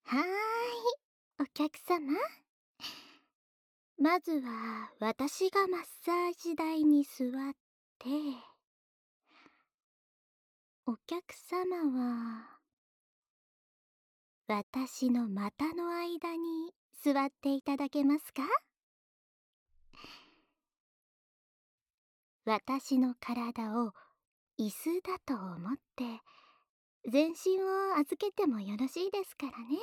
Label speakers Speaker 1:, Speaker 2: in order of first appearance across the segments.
Speaker 1: はーい、お客様。まずは私がマッサージ台に座って、お客様は私の股の間に座っていただけますか？私の体を椅子だと思って全身を預けてもよろしいですからね。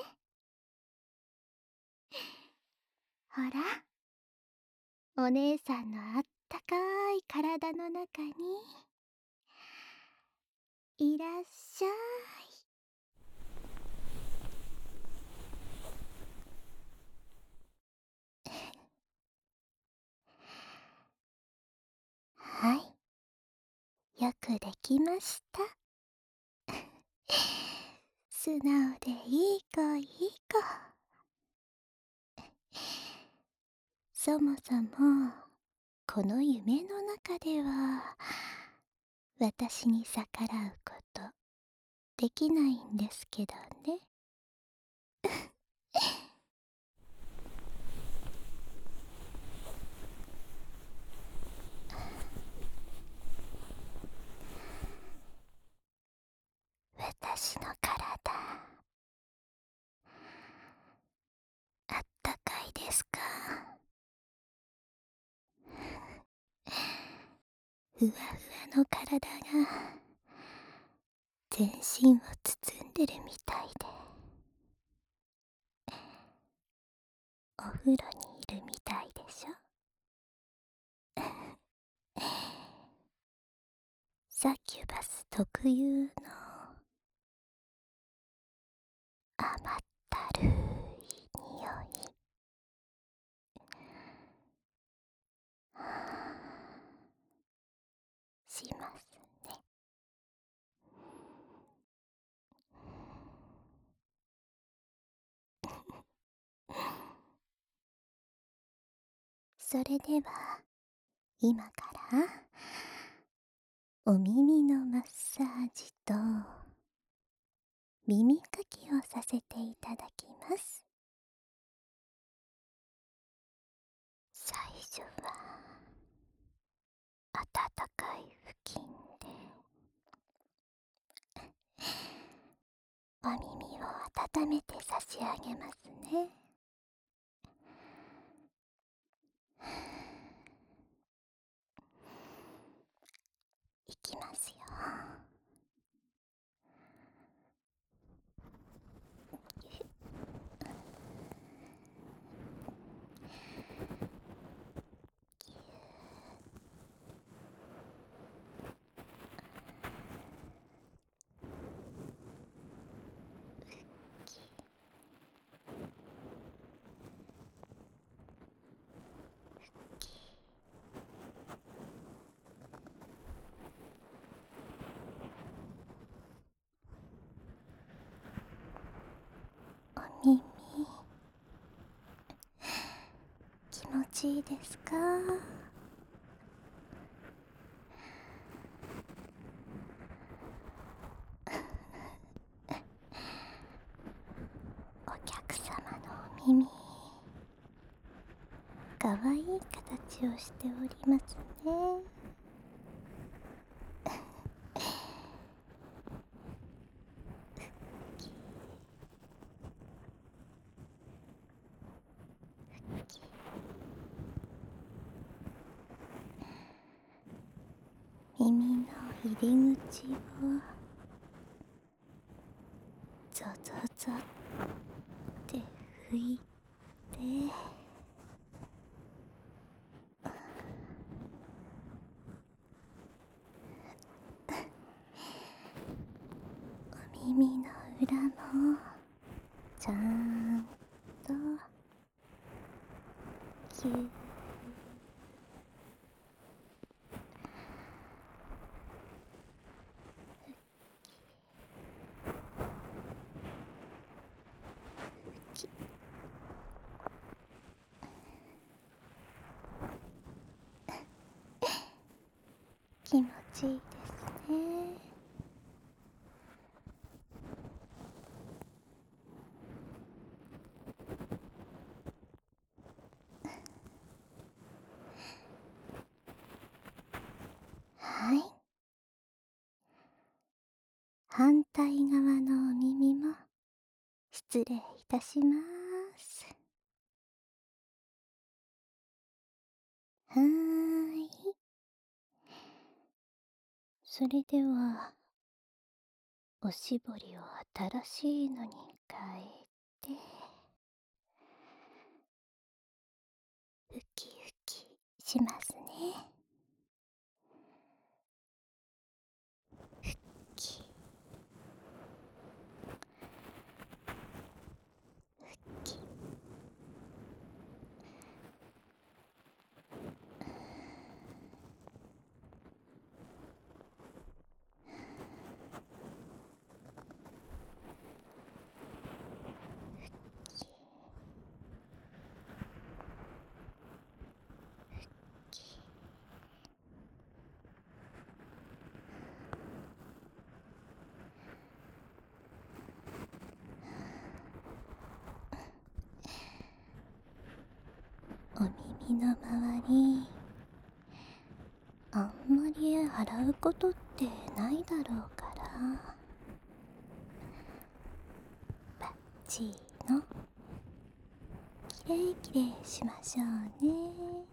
Speaker 1: ほら、お姉さんのあったかい体の中にいらっしゃい。はい、よくできました。素直でいい子いい子。そもそもこの夢の中では私に逆らうことできないんですけどね。私の体あったかいですか？ふわふわの体が全身を包んでるみたいで、お風呂にいるみたいでしょ。サキュバス特有の甘ったるい匂い。しますね。それでは今からお耳のマッサージと耳かきをさせていただきます。最初は温かい布巾でお耳を温めて差し上げますね。いきますよ。お耳気持ちいいですか？お客様のお耳かわいい形をしておりますね。耳の入り口をゾゾゾって拭いて、お耳の裏もちゃんとキューキ気持ちいいですね。 反対側のお耳も失礼いたします。はーい。それでは、おしぼりを新しいのに変えて、ふきふきしますね。ふき、ふき。お耳の周り、あんまり洗うことってないだろうから、バッチリのきれいきれいしましょうね。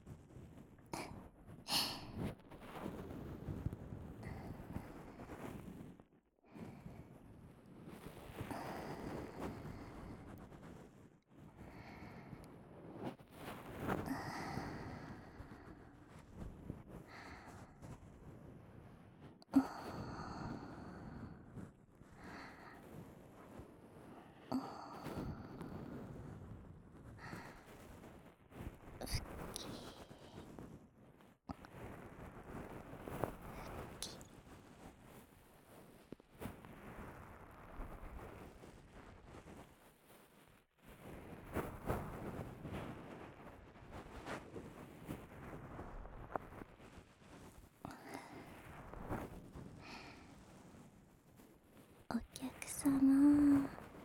Speaker 1: お客様、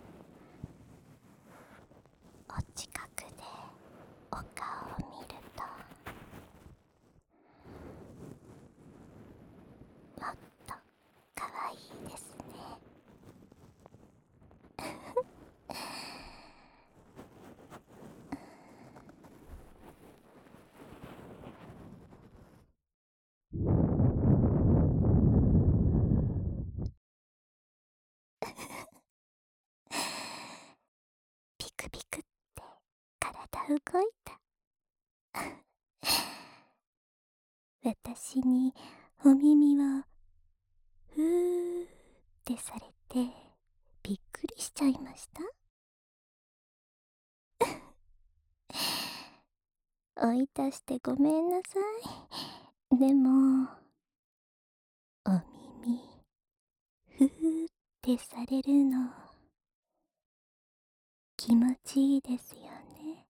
Speaker 1: お近くでお顔を見るともっとかわいいですね。ピクピクって体動いた。私にお耳をふーってされてびっくりしちゃいました。追い出してごめんなさい。でも、お耳ふーってされるの気持ちいいですよね。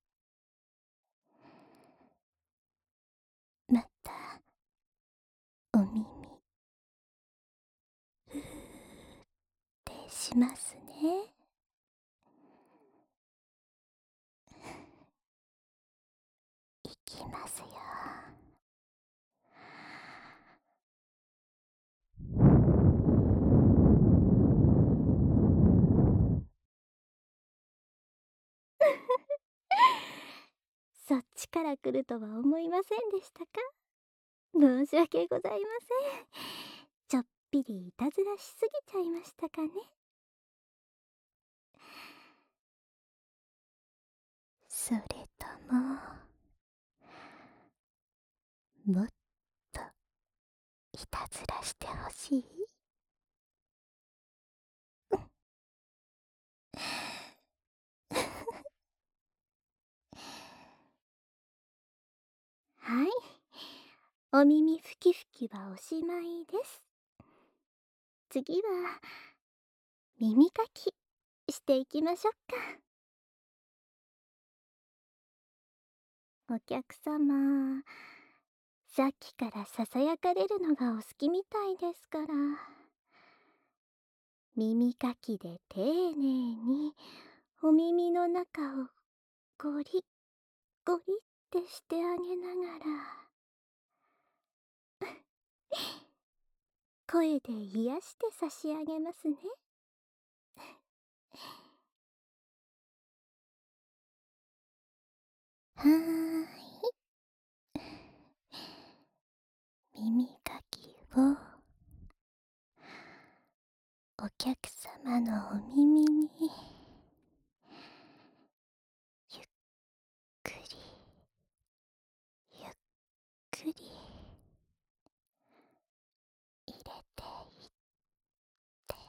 Speaker 1: またお耳ふーってしますね。いきますよ。そっちから来るとは思いませんでしたか？申し訳ございません。ちょっぴりいたずらしすぎちゃいましたかね。それとも、もっといたずらしてほしい？はい。お耳ふきふきはおしまいです。次は、耳かきしていきましょうか。お客様、さっきからささやかれるのがお好きみたいですから、耳かきで丁寧にお耳の中をゴリッゴリってしてあげながら、 声で癒して差し上げますね。はーい。耳かきをお客様のお耳にゆっくりゆっくり入れていって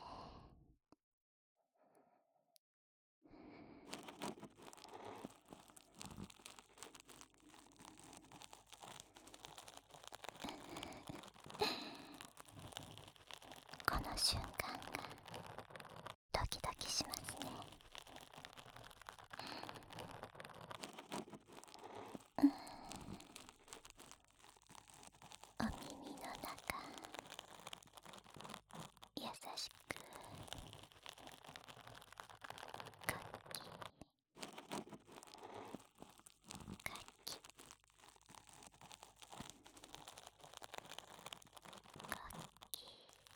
Speaker 1: この瞬間がドキドキしますね。お耳の中優しくかきかきかき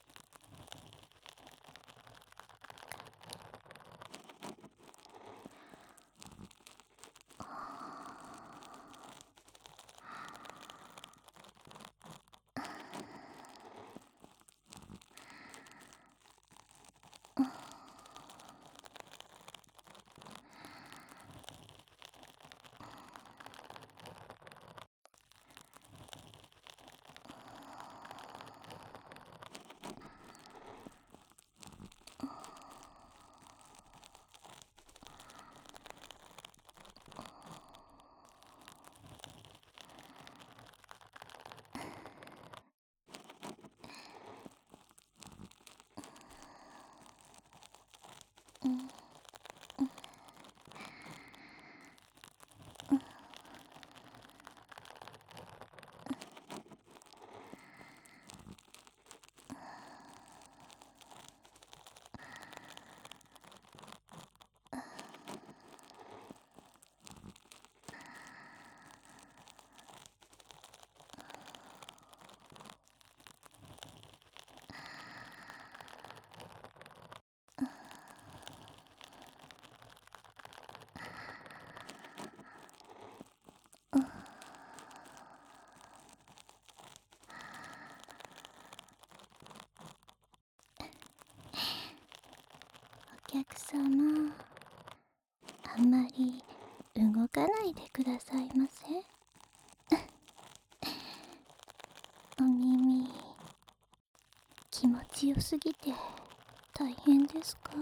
Speaker 1: お客様、あんまり動かないでくださいませ。お耳気持ちよすぎて大変ですか？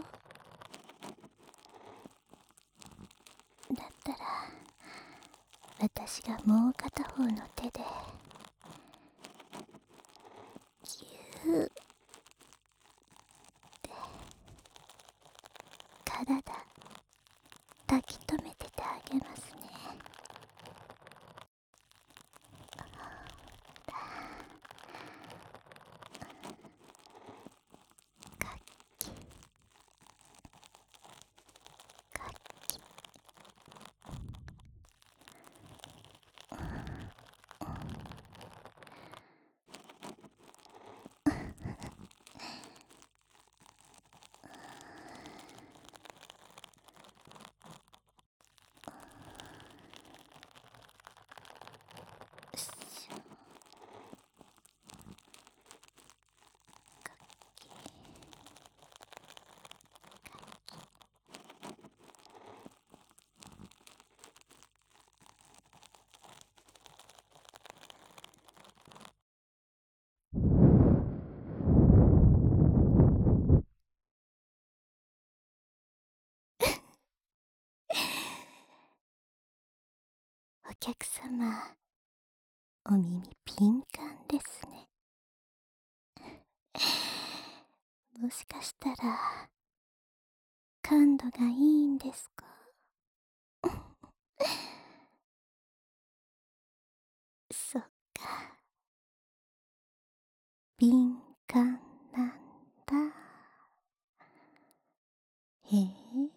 Speaker 1: だったら私がもう片方の手でぎゅーって体抱き留めててあげますね。かきかきしょかきお客様、お耳敏感ですね。もしかしたら感度がいいんですか？そっか、敏感なんだ。へえ、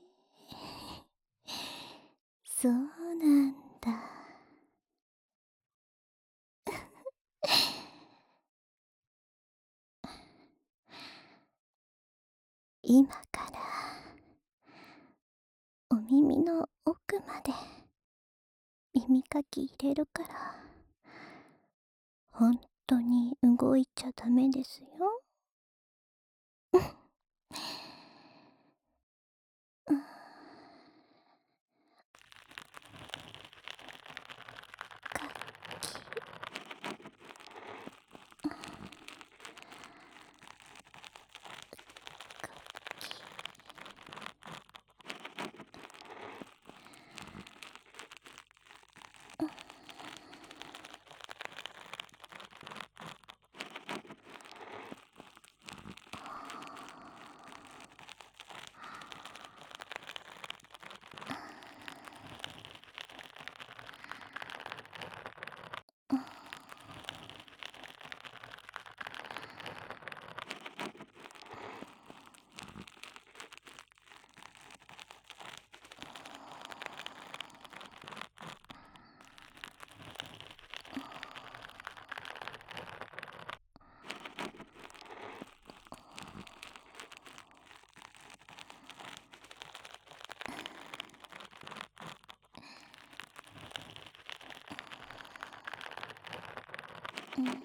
Speaker 1: そうなんだ。 今からお耳の奥まで耳かき入れるから、本当に動いちゃダメですよ。うん、かうんうん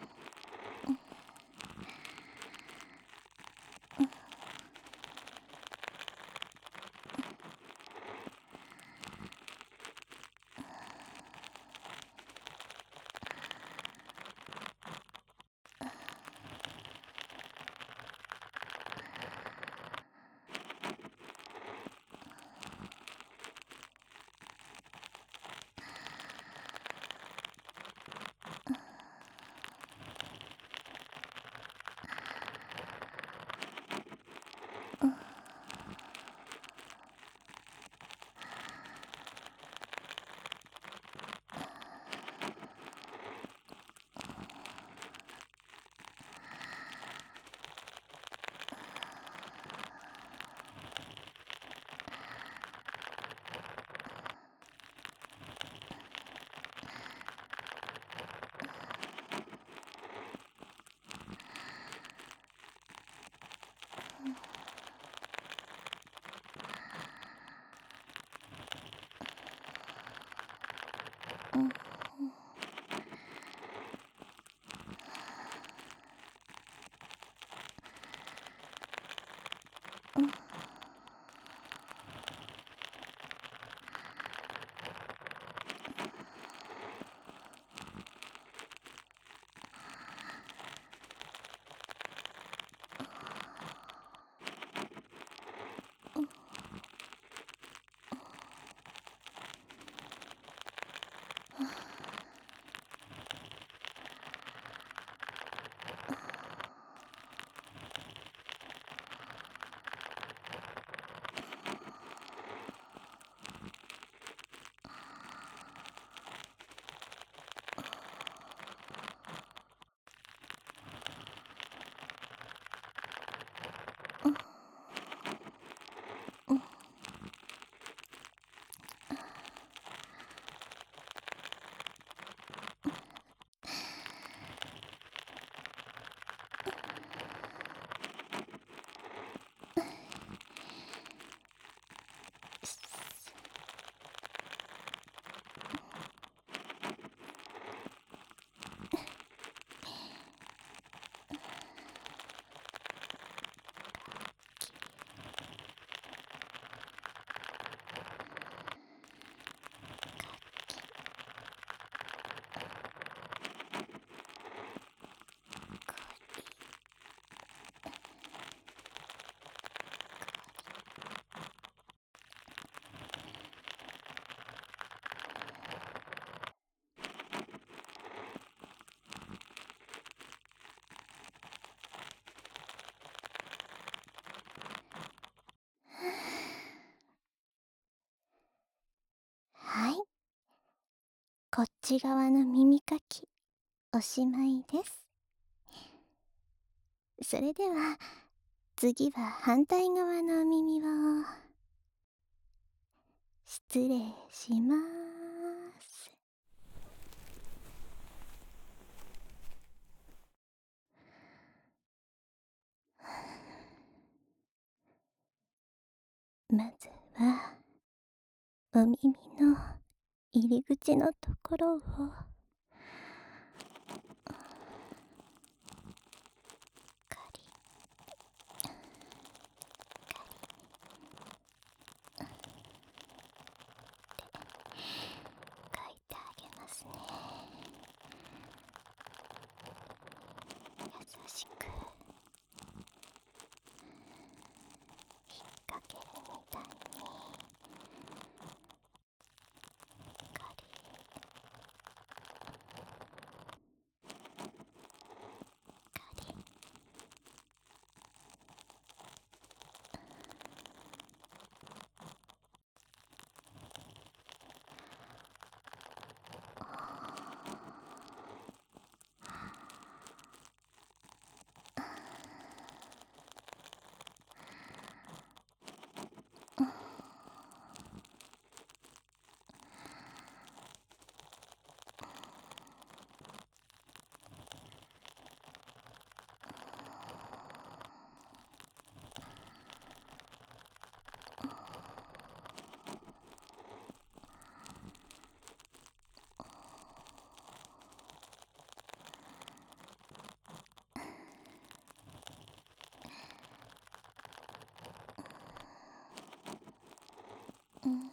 Speaker 1: うんうんうんはい、こっち側の耳かきおしまいです。それでは次は反対側のお耳を失礼します。 はお耳の入り口のところをカリカリ書いてあげますね。優しく引っ掛けるみたいにカリカリうん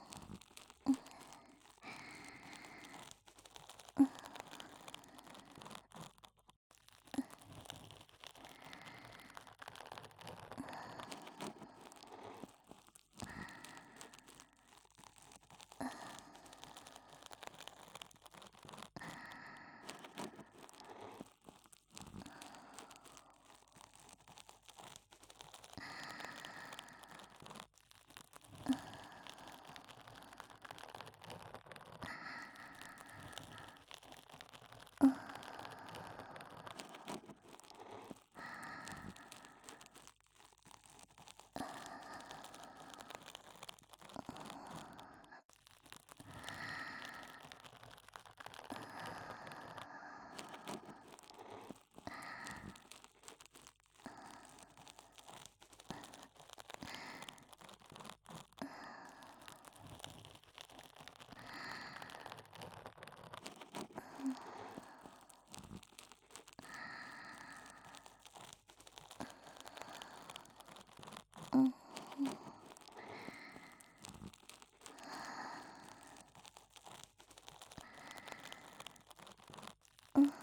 Speaker 1: うんうん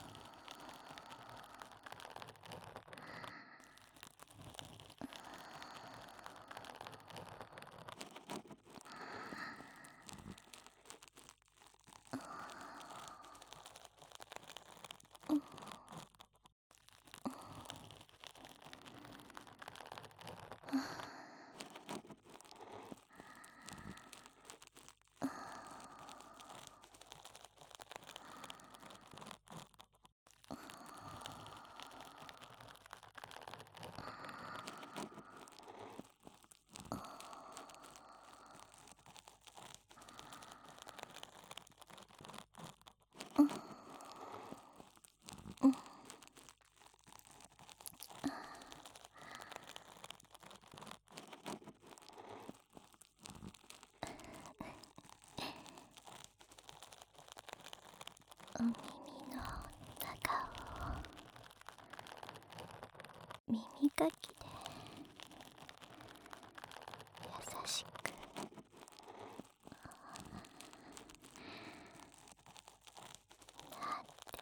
Speaker 1: お耳の中を耳かきで優しくなって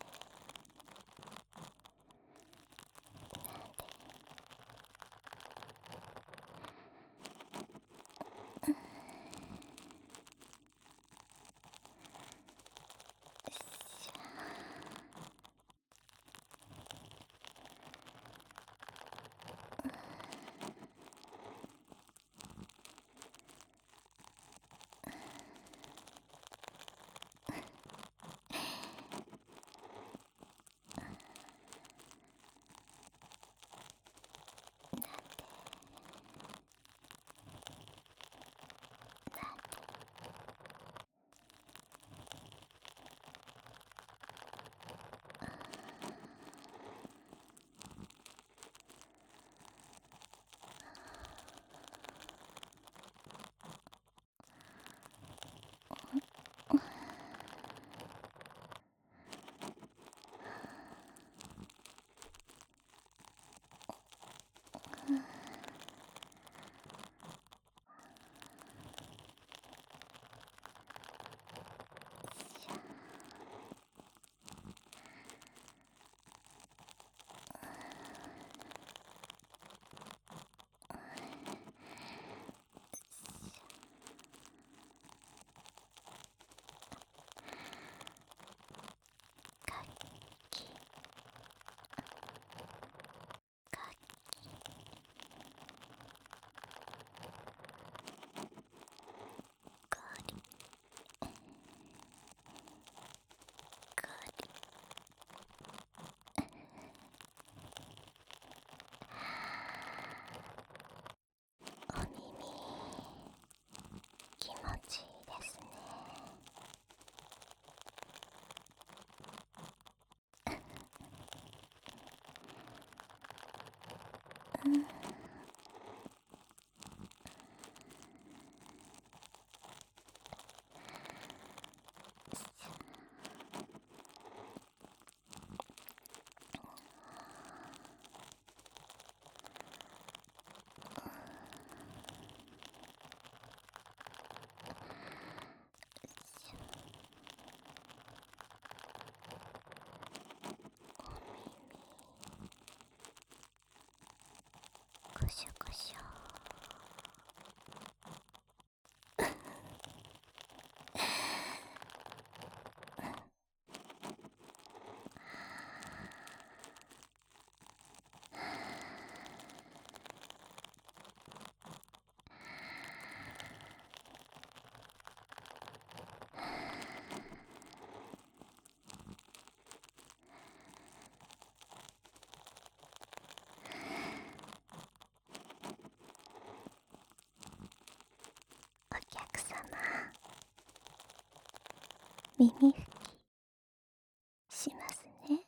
Speaker 1: 耳拭きしますね。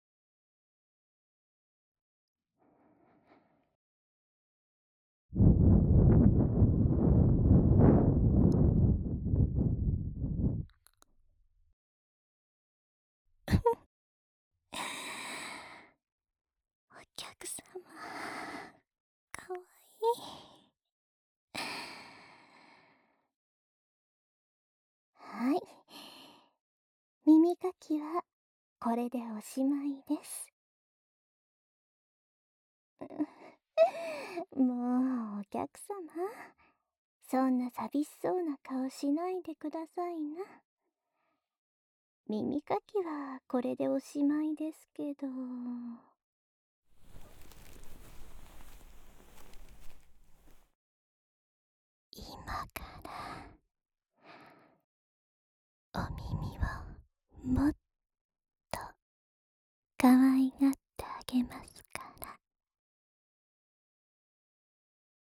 Speaker 1: お客様、かわいい。はい。耳かきはこれでおしまいです。もうお客様、そんな寂しそうな顔しないでくださいな。耳かきはこれでおしまいですけど。今からお耳をもっ